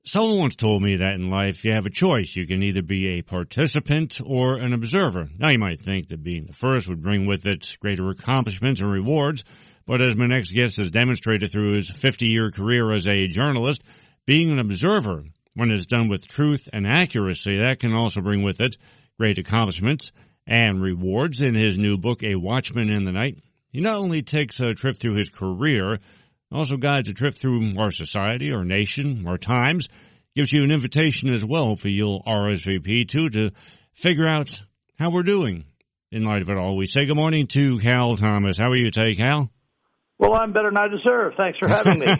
Someone once told me that in life you have a choice. You can either be a participant or an observer. Now you might think that being the first would bring with it greater accomplishments and rewards, but as my next guest has demonstrated through his 50-year career as a journalist, being an observer, when it's done with truth and accuracy, that can also bring with it great accomplishments and rewards. In his new book, A Watchman in the Night, he not only takes a trip through his career, also guides a trip through our society, our nation, our times, gives you an invitation as well for you'll RSVP to figure out how we're doing in light of it all. We say good morning to Cal Thomas. How are you today, Cal? Well, I'm better than I deserve. Thanks for having me.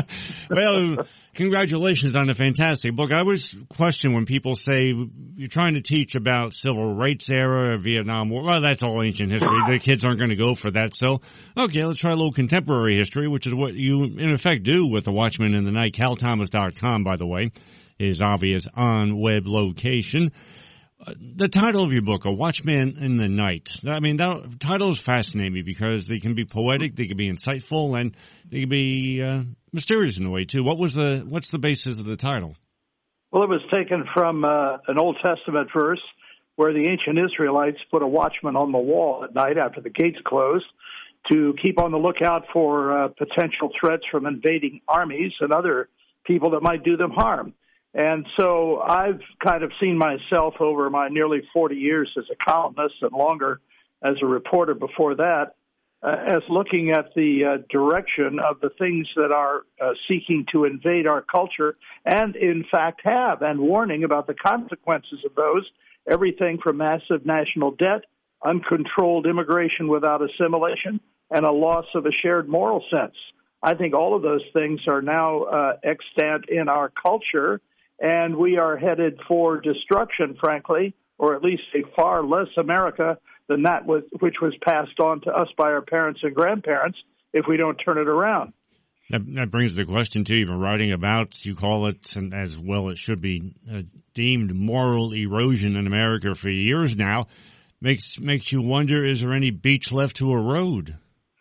Well, congratulations on a fantastic book. I always question when people say you're trying to teach about civil rights era, Vietnam War. Well, that's all ancient history. The kids aren't going to go for that. So, okay, let's try a little contemporary history, which is what you, in effect, do with The Watchman in the Night. CalThomas.com, by the way, is obvious on-web location. The title of your book, A Watchman in the Night. I mean, that titles fascinate me because they can be poetic, they can be insightful, and they can be mysterious in a way too. What's the basis of the title? Well, it was taken from an Old Testament verse where the ancient Israelites put a watchman on the wall at night after the gates closed to keep on the lookout for potential threats from invading armies and other people that might do them harm. And so I've kind of seen myself over my nearly 40 years as a columnist and longer as a reporter before that, as looking at the direction of the things that are seeking to invade our culture and, in fact, have, and warning about the consequences of those, everything from massive national debt, uncontrolled immigration without assimilation, and a loss of a shared moral sense. I think all of those things are now extant in our culture, and we are headed for destruction, frankly, or at least a far less America than that which was passed on to us by our parents and grandparents if we don't turn it around. That brings the question, too, you've been writing about, you call it, and as well it should be, deemed moral erosion in America for years now. Makes you wonder, is there any beach left to erode?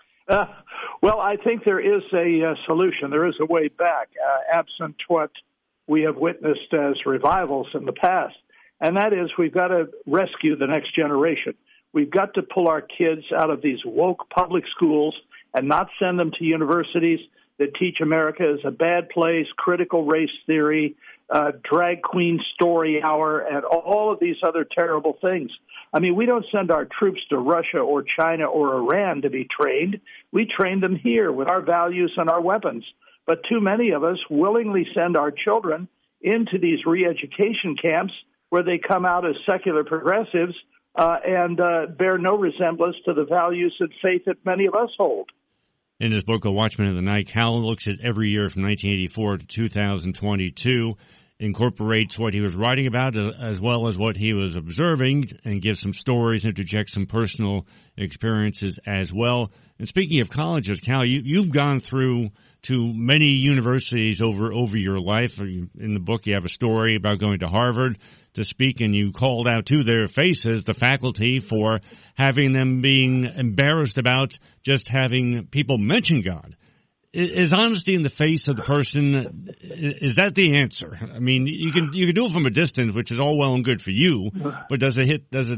Well, I think there is a solution. There is a way back, absent what we have witnessed as revivals in the past, and that is we've got to rescue the next generation. We've got to pull our kids out of these woke public schools and not send them to universities that teach America as a bad place, critical race theory, drag queen story hour, and all of these other terrible things. I mean, we don't send our troops to Russia or China or Iran to be trained. We train them here with our values and our weapons. But too many of us willingly send our children into these re-education camps where they come out as secular progressives and bear no resemblance to the values and faith that many of us hold. In his book, A Watchman in the Night, Cal looks at every year from 1984 to 2022, incorporates what he was writing about as well as what he was observing, and gives some stories, interjects some personal experiences as well. And speaking of colleges, Cal, you've gone through to many universities over your life. In the book, you have a story about going to Harvard to speak, and you called out to their faces the faculty for having them being embarrassed about just having people mention God. Is honesty in the face of the person, is that the answer? I mean, you can do it from a distance, which is all well and good for you, but does the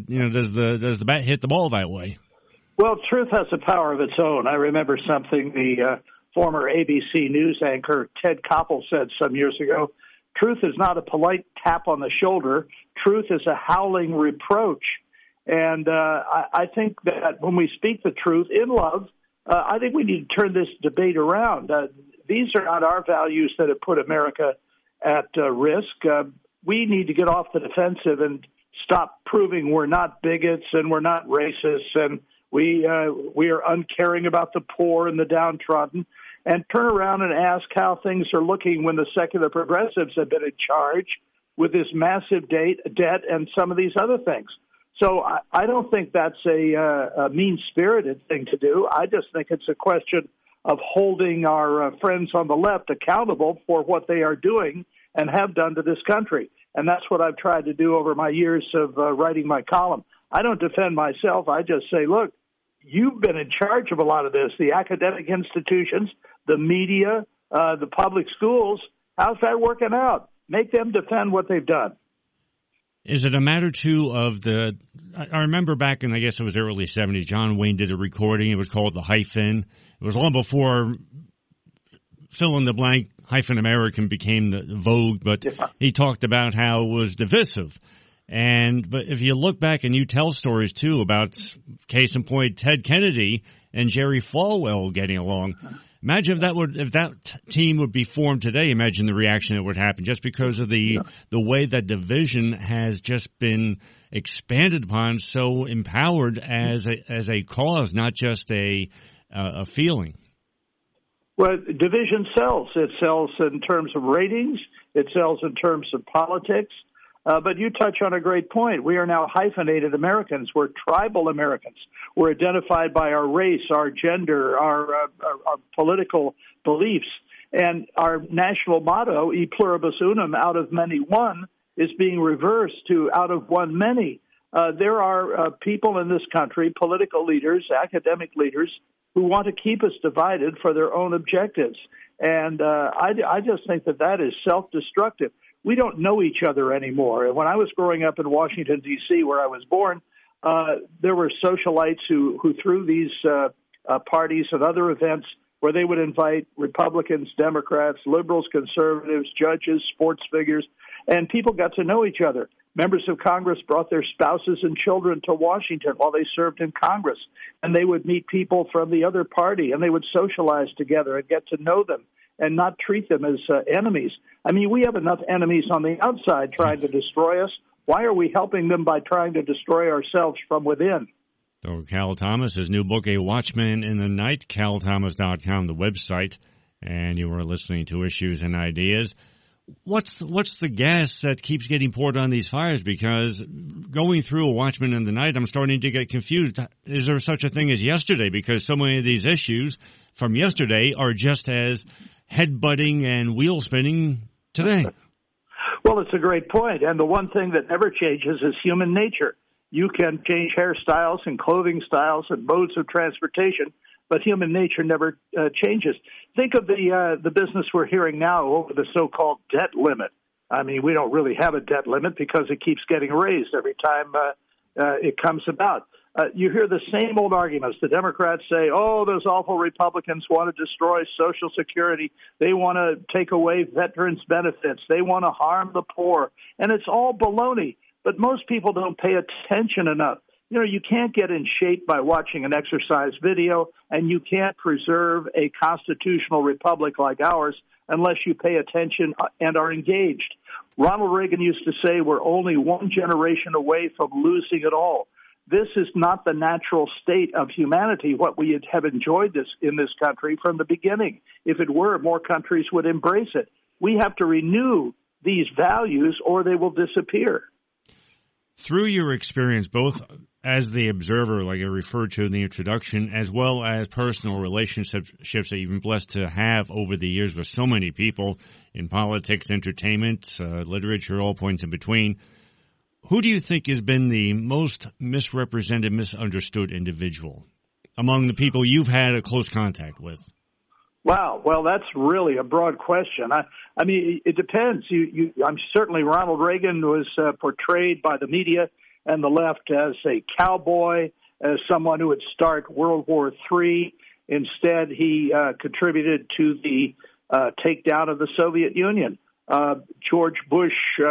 bat hit the ball that way? Well, truth has a power of its own. I remember something the former ABC News anchor Ted Koppel said some years ago. Truth is not a polite tap on the shoulder. Truth is a howling reproach. And I think that when we speak the truth in love, I think we need to turn this debate around. These are not our values that have put America at risk. We need to get off the defensive and stop proving we're not bigots and we're not racists and we are uncaring about the poor and the downtrodden, and turn around and ask how things are looking when the secular progressives have been in charge with this massive debt and some of these other things. So I don't think that's a mean-spirited thing to do. I just think it's a question of holding our friends on the left accountable for what they are doing and have done to this country. And that's what I've tried to do over my years of writing my column. I don't defend myself. I just say, look, you've been in charge of a lot of this, the academic institutions, the media, the public schools. How's that working out? Make them defend what they've done. Is it a matter, too, of I remember back in, I guess it was early 70s, John Wayne did a recording. It was called The Hyphen. It was long before fill in the blank hyphen American became the vogue, but he talked about how it was divisive. But if you look back and you tell stories, too, about, case in point, Ted Kennedy and Jerry Falwell getting along. Imagine if that team would be formed today. Imagine the reaction that would happen, just because of the way that division has just been expanded upon, so empowered as a cause, not just a feeling. Well, division sells. It sells in terms of ratings. It sells in terms of politics. But you touch on a great point. We are now hyphenated Americans. We're tribal Americans. We're identified by our race, our gender, our political beliefs. And our national motto, E pluribus unum, out of many one, is being reversed to out of one many. There are people in this country, political leaders, academic leaders, who want to keep us divided for their own objectives. And I just think that is self-destructive. We don't know each other anymore. And when I was growing up in Washington, D.C., where I was born, there were socialites who threw these parties and other events where they would invite Republicans, Democrats, liberals, conservatives, judges, sports figures, and people got to know each other. Members of Congress brought their spouses and children to Washington while they served in Congress, and they would meet people from the other party, and they would socialize together and get to know them and not treat them as enemies. I mean, we have enough enemies on the outside trying to destroy us. Why are we helping them by trying to destroy ourselves from within? So Cal Thomas, his new book, A Watchman in the Night, calthomas.com, the website, and you are listening to Issues and Ideas. What's the gas that keeps getting poured on these fires? Because going through A Watchman in the Night, I'm starting to get confused. Is there such a thing as yesterday? Because so many of these issues from yesterday are just as head-butting and wheel-spinning today. Well, it's a great point. And the one thing that never changes is human nature. You can change hairstyles and clothing styles and modes of transportation, but human nature never changes. Think of the business we're hearing now over the so-called debt limit. I mean, we don't really have a debt limit because it keeps getting raised every time it comes about. You hear the same old arguments. The Democrats say, oh, those awful Republicans want to destroy Social Security. They want to take away veterans' benefits. They want to harm the poor. And it's all baloney. But most people don't pay attention enough. You know, you can't get in shape by watching an exercise video, and you can't preserve a constitutional republic like ours unless you pay attention and are engaged. Ronald Reagan used to say we're only one generation away from losing it all. This is not the natural state of humanity, what we have enjoyed in this country from the beginning. If it were, more countries would embrace it. We have to renew these values or they will disappear. Through your experience, both as the observer, like I referred to in the introduction, as well as personal relationships that you've been blessed to have over the years with so many people in politics, entertainment, literature, all points in between, who do you think has been the most misrepresented, misunderstood individual among the people you've had a close contact with? Wow. Well, that's really a broad question. I mean, it depends. I'm certainly Ronald Reagan was portrayed by the media and the left as a cowboy, as someone who would start World War III. Instead, he contributed to the takedown of the Soviet Union. George Bush,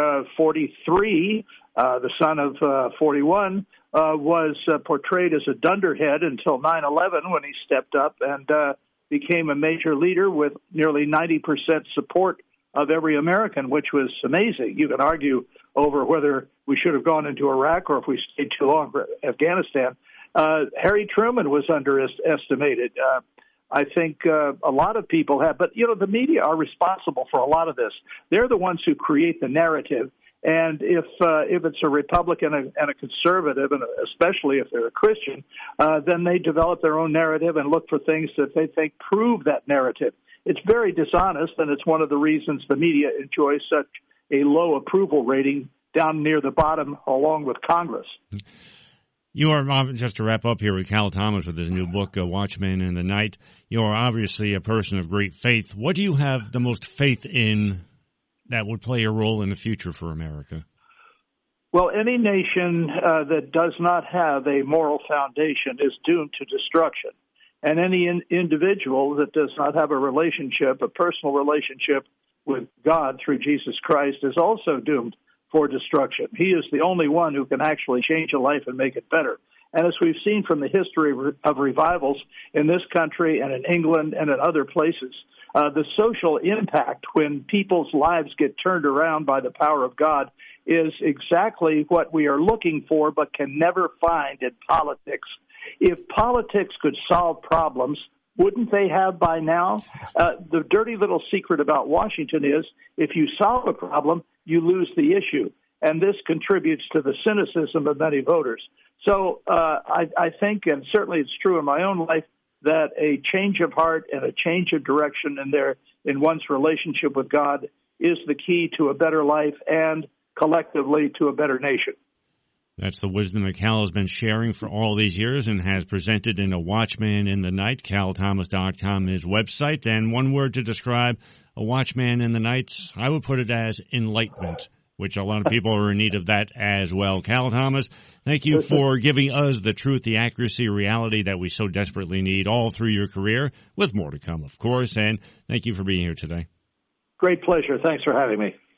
43, the son of 41, was portrayed as a dunderhead until 9/11 when he stepped up and became a major leader with nearly 90% support of every American, which was amazing. You can argue over whether we should have gone into Iraq or if we stayed too long for Afghanistan. Harry Truman was underestimated. I think a lot of people have, but, you know, the media are responsible for a lot of this. They're the ones who create the narrative. And if it's a Republican and a conservative, and especially if they're a Christian, then they develop their own narrative and look for things that they think prove that narrative. It's very dishonest, and it's one of the reasons the media enjoys such a low approval rating down near the bottom along with Congress. You are, just to wrap up here with Cal Thomas with his new book, Watchmen in the Night, you are obviously a person of great faith. What do you have the most faith in that would play a role in the future for America? Well, any nation that does not have a moral foundation is doomed to destruction. And any individual that does not have a personal relationship with God through Jesus Christ is also doomed for destruction. He is the only one who can actually change a life and make it better. And as we've seen from the history of revivals in this country and in England and in other places, the social impact when people's lives get turned around by the power of God is exactly what we are looking for but can never find in politics. If politics could solve problems, wouldn't they have by now? The dirty little secret about Washington is if you solve a problem, you lose the issue. And this contributes to the cynicism of many voters. So I think, and certainly it's true in my own life, that a change of heart and a change of direction in one's relationship with God is the key to a better life and collectively to a better nation. That's the wisdom that Cal has been sharing for all these years and has presented in A Watchman in the Night. CalThomas.com, his website. And one word to describe A Watchman in the Night, I would put it as enlightenment, which a lot of people are in need of that as well. Cal Thomas, thank you for giving us the truth, the accuracy, reality that we so desperately need all through your career, with more to come, of course. And thank you for being here today. Great pleasure. Thanks for having me.